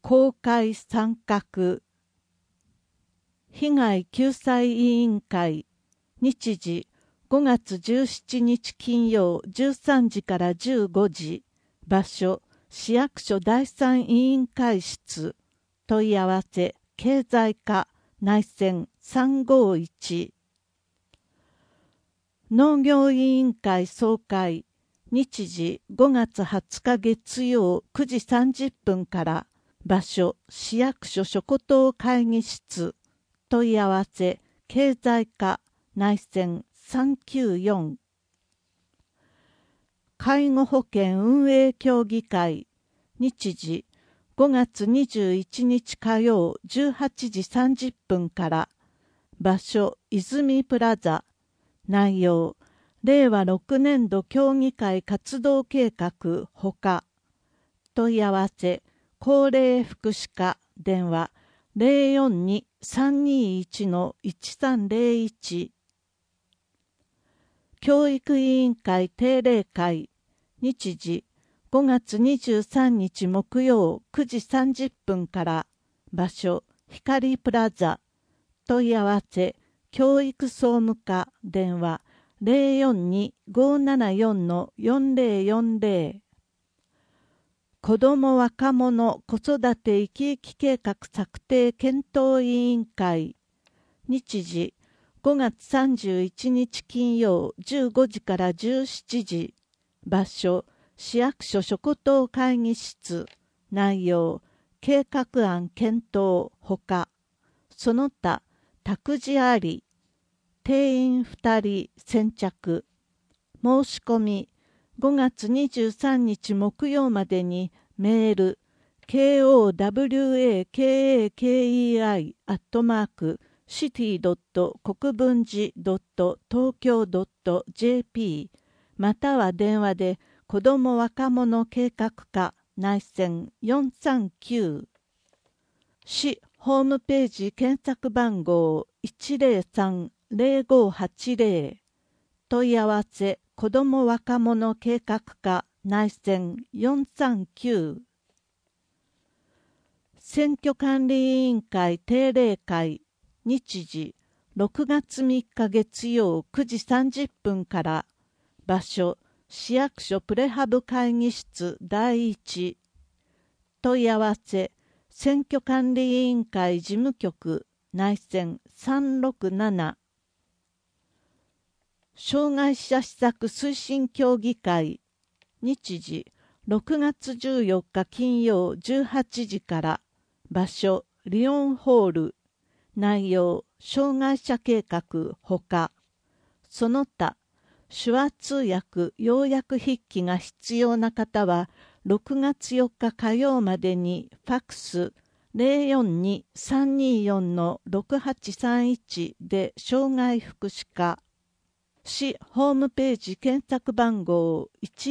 公開参画被害救済委員会日時5月17日金曜13時から15時場所市役所第三委員会室問い合わせ経済課内線351農業委員会総会日時5月20日月曜9時30分から場所市役所諸島会議室問い合わせ経済課内線394介護保険運営協議会日時5月21日火曜18時30分から場所泉プラザ内容令和6年度協議会活動計画ほか問い合わせ高齢福祉課電話042-321-1301教育委員会定例会日時5月23日木曜9時30分から場所光プラザ問い合わせ教育総務課電話042-574-4040子ども若者子育て生き生き計画策定検討委員会日時5月31日金曜15時から17時場所市役所諸島会議室内容計画案検討ほかその他託児あり定員2人先着申し込み5月23日木曜までにメール kowakakei@city.国分寺.tokyo.jp または電話で子ども若者計画課内線439市ホームページ検索番号 103-0580 問い合わせ子ども若者計画課内線439選挙管理委員会定例会日時6月3日月曜9時30分から場所市役所プレハブ会議室第1問い合わせ選挙管理委員会事務局内線367障害者施策推進協議会日時6月14日金曜18時から場所リオンホール内容障害者計画ほかその他手話通訳要約筆記が必要な方は6月4日火曜までにファクス042-324-6831で障害福祉課市ホームページ検索番号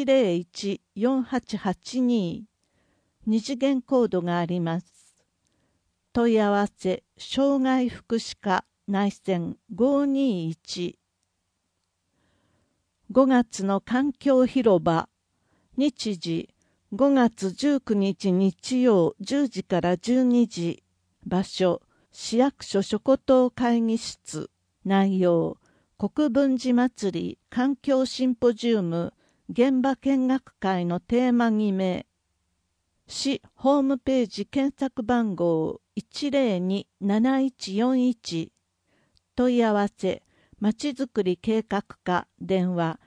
101-4882 二次元コードがあります。問い合わせ障害福祉課内線521 5月の環境広場日時5月19日日曜10時から12時場所市役所諸島会議室内容国分寺祭り環境シンポジウム現場見学会のテーマ決め市ホームページ検索番号 102-7141 問い合わせまちづくり計画課電話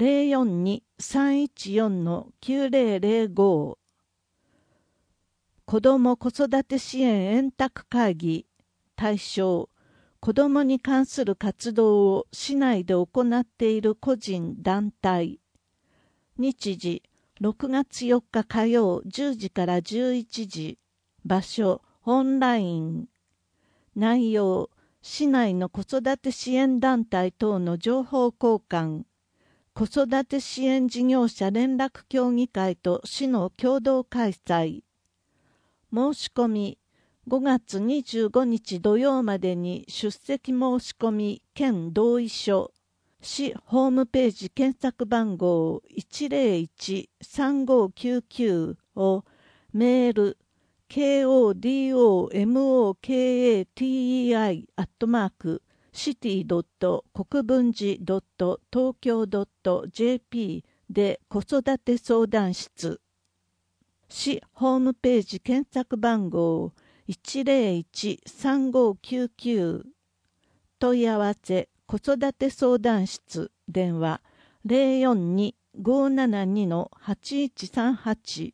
042-314-9005子ども子育て支援円卓会議対象子どもに関する活動を市内で行っている個人団体日時6月4日火曜10時から11時場所オンライン内容市内の子育て支援団体等の情報交換子育て支援事業者連絡協議会と市の共同開催申し込み5月25日土曜までに出席申し込み兼同意書市ホームページ検索番号 101-3599 をメール kodomokatei@city.国分寺 .tokyo.jp で子育て相談室。市ホームページ検索番号 101-3599 問い合わせ子育て相談室電話 042-572-8138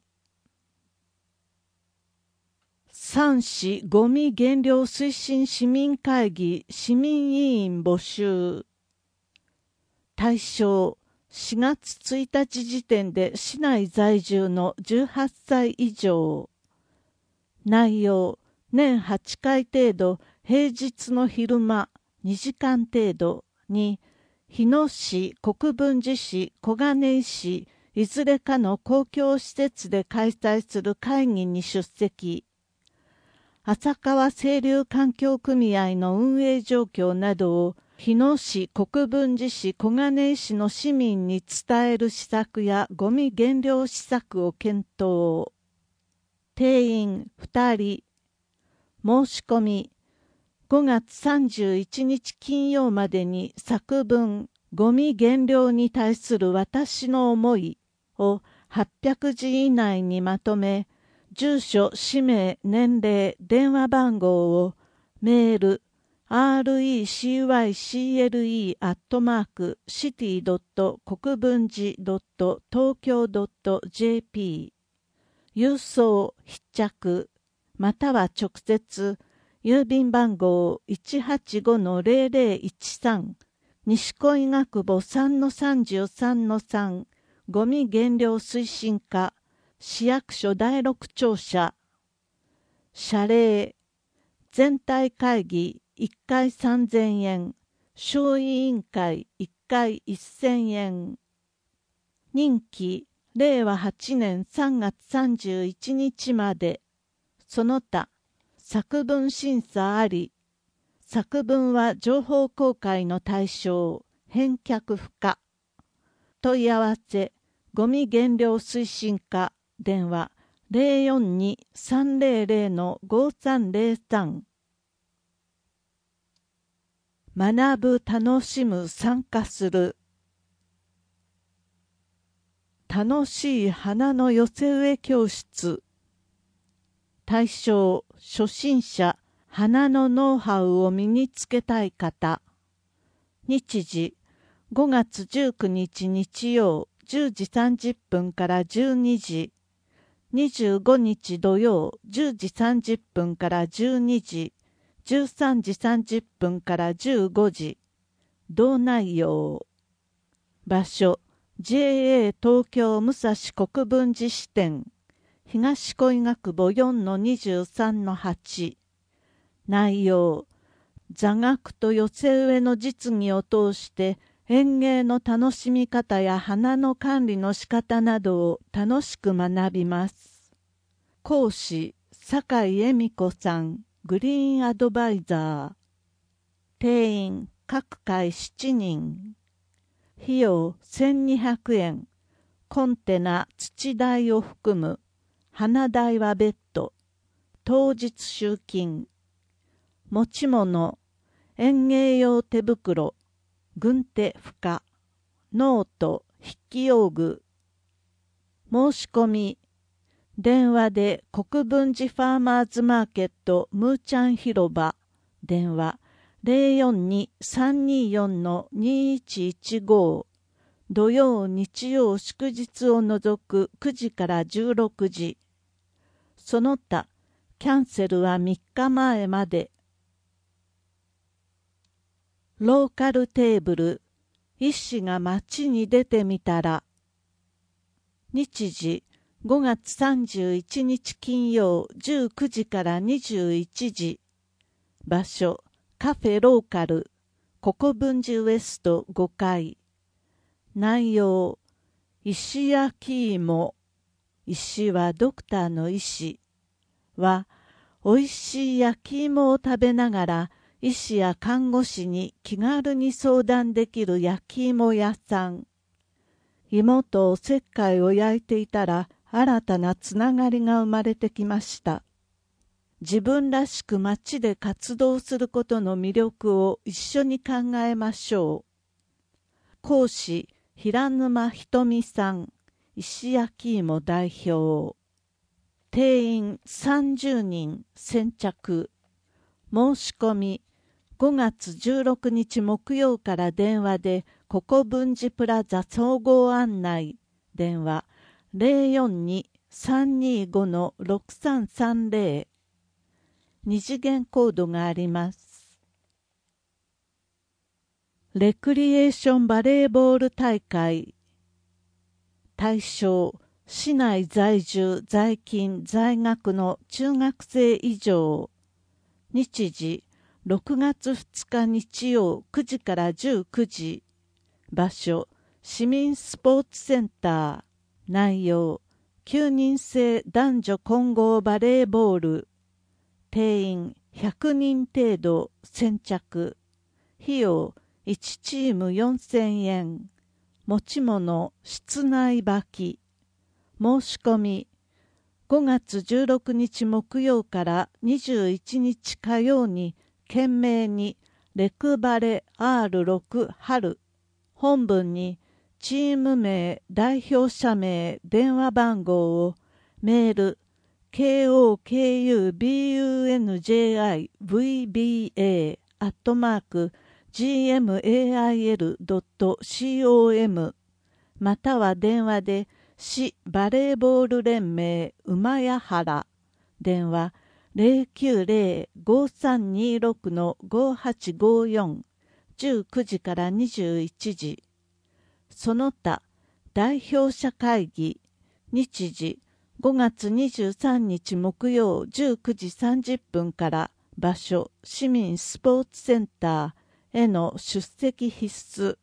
3市ゴミ減量推進市民会議市民委員募集。対象4月1日時点で市内在住の18歳以上。内容年8回程度平日の昼間2時間程度に日野市、国分寺市、小金井市いずれかの公共施設で開催する会議に出席。浅川清流環境組合の運営状況などを日野市、国分寺市、小金井市の市民に伝える施策やゴミ減量施策を検討。定員2人。申し込み。5月31日金曜までに作文、ゴミ減量に対する私の思いを800字以内にまとめ、住所、氏名、年齢、電話番号をメール、recycle@city.国分寺 .tokyo.jp 郵送必着または直接郵便番号 185-0013 西小医学部 3-33-3 ゴミ減量推進課市役所第6庁舎謝礼全体会議1回3000円小委員会1回1000円任期令和8年3月31日までその他作文審査あり作文は情報公開の対象返却不可問い合わせゴミ減量推進課電話 042-300-5303 学ぶ楽しむ参加する楽しい花の寄せ植え教室対象初心者花のノウハウを身につけたい方日時5月19日日曜10時30分から12時25日土曜10時30分から12時13時30分から15時同内容場所 JA 東京武蔵国分寺支店東小医学部 4-23-8 内容座学と寄せ植えの実技を通して園芸の楽しみ方や花の管理の仕方などを楽しく学びます。講師、酒井恵美子さん、グリーンアドバイザー。定員、各回7人。費用、1200円。コンテナ、土代を含む。花代は別途。当日集金。持ち物、園芸用手袋。軍手負荷ノート筆記用具申し込み電話で国分寺ファーマーズマーケットムーチャン広場電話 042-324-2115 土曜日曜祝日を除く9時から16時その他キャンセルは3日前までローカルテーブル、医師が街に出てみたら。日時、5月31日金曜19時から21時。場所、カフェローカル、国分寺ウエスト5階。内容、石焼き芋。石はドクターの石。は、おいしい焼き芋を食べながら、医師や看護師に気軽に相談できる焼き芋屋さん。芋とおせっかいを焼いていたら新たなつながりが生まれてきました。 自分らしく街で活動することの魅力を一緒に考えましょう。講師平沼ひとみさん、石焼き芋代表。定員30人先着。申し込み5月16日木曜から電話でココ文治プラザ総合案内。電話 042-325-6330。二次元コードがあります。レクリエーションバレーボール大会。対象市内在住在勤在学の中学生以上。日時6月2日日曜9時から19時。場所市民スポーツセンター。内容9人制男女混合バレーボール。定員100人程度先着。費用1チーム4000円。持ち物室内履き。申し込み5月16日木曜から21日火曜に件名にレクバレ R6 春。本文にチーム名、代表者名、電話番号をメールKOKUBUNJI@gmail.com または電話で市バレーボール連盟馬谷原電話 090-5326-5854 19時から21時。その他代表者会議。日時5月23日木曜19時30分から。場所市民スポーツセンターへの出席必須。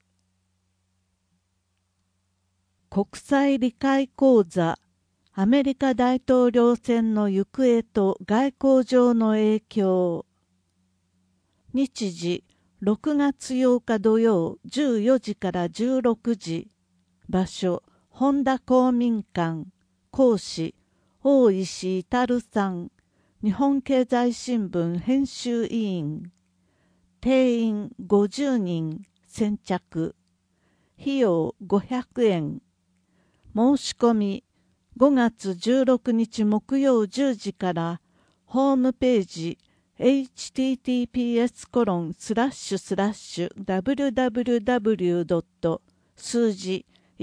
国際理解講座。アメリカ大統領選の行方と外交上の影響。日時6月8日土曜14時から16時。場所本田公民館。講師大石至さん。日本経済新聞編集委員。定員50人先着。費用500円。申し込み5月16日木曜10時から。ホームページhttps://www. 数字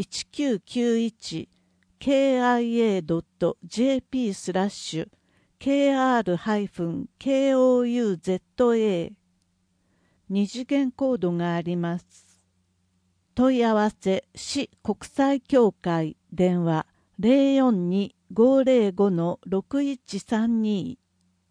1991-kia.jp/kr-kouza 二次元コードがあります。問い合わせ市国際協会電話 042-505-6132。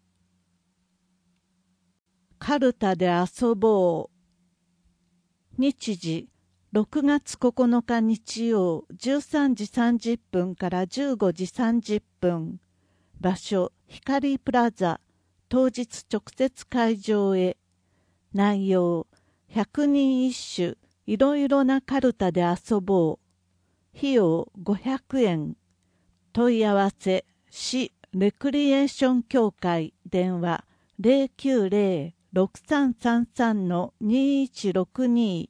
カルタで遊ぼう。日時6月9日日曜13時30分から15時30分。場所光プラザ。当日直接会場へ。内容100人一首いろいろなカルタで遊ぼう。費用500円。問い合わせ市レクリエーション協会電話 090-6333-2162。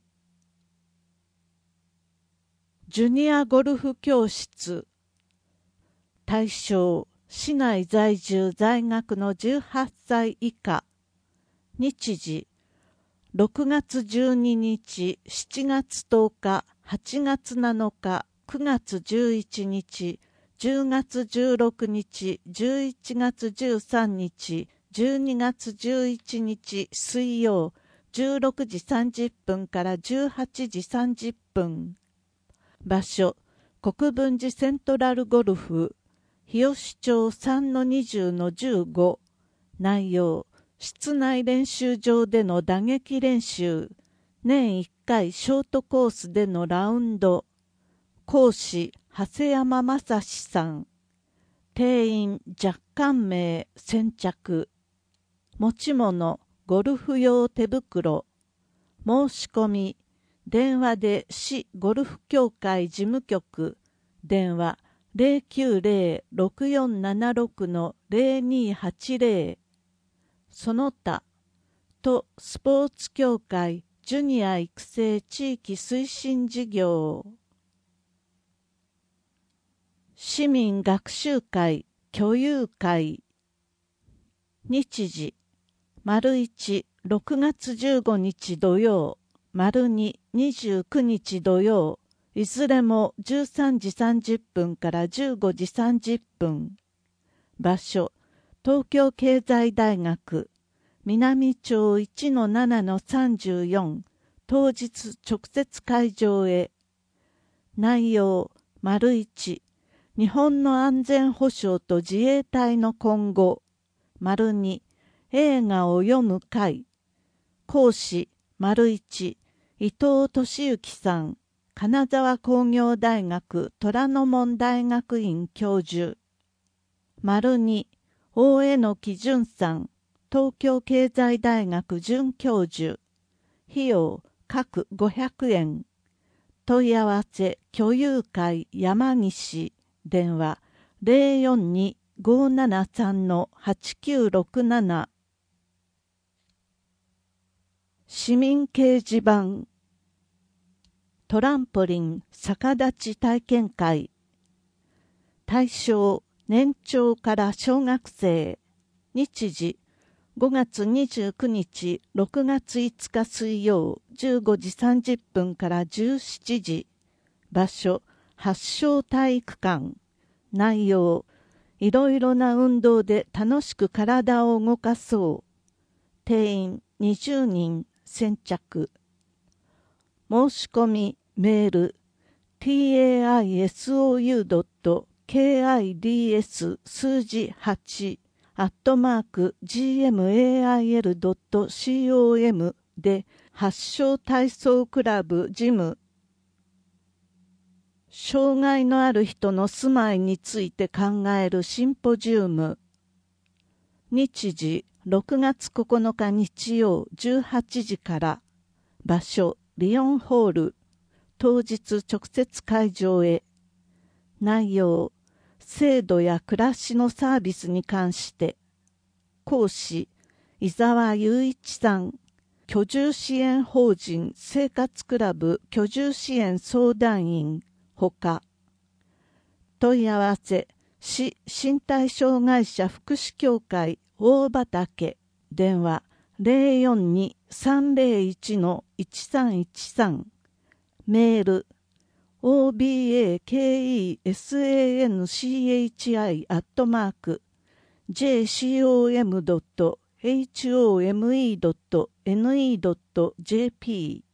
ジュニアゴルフ教室。対象市内在住在学の18歳以下。日時6月12日、7月10日、8月7日、9月11日、10月16日、11月13日、12月11日水曜、16時30分から18時30分。場所、国分寺セントラルゴルフ、日吉町 3-20-15。内容、室内練習場での打撃練習。年1回ショートコースでのラウンド。講師、長谷山正史さん。定員若干名先着。持ち物、ゴルフ用手袋。申し込み、電話で市ゴルフ協会事務局。電話 090-6476-0280。 その他都スポーツ協会ジュニア育成地域推進事業、市民学習会居有会、日時、丸1、6月15日土曜、丸2、29日土曜、いずれも13時30分から15時30分。場所、東京経済大学、南町 1-7-34、当日直接会場へ。内容、丸1、日本の安全保障と自衛隊の今後。丸2、映画を読む会。講師、丸1、伊藤俊之さん、金沢工業大学虎ノ門大学院教授。丸2、大江野木淳さん、東京経済大学准教授。費用、各500円。問い合わせ、居有会山岸。電話、042-573-8967。市民掲示板。トランポリン逆立ち体験会。対象、年長から小学生。日時、5月29日、6月5日水曜、15時30分から17時。場所、発祥体育館。内容、いろいろな運動で楽しく体を動かそう。定員20人先着。申し込みメール taisou.kids 数字8 @gmail.com で発祥体操クラブ事務。障害のある人の住まいについて考えるシンポジウム。日時6月9日日曜18時から。場所リオンホール。当日直接会場へ。内容、制度や暮らしのサービスに関して。講師、伊沢雄一さん。居住支援法人生活クラブ居住支援相談員ほか。問い合わせ、市身体障害者福祉協会大畑。電話、042-301-1313。メール、obakesanchi@jcom.home.ne.jp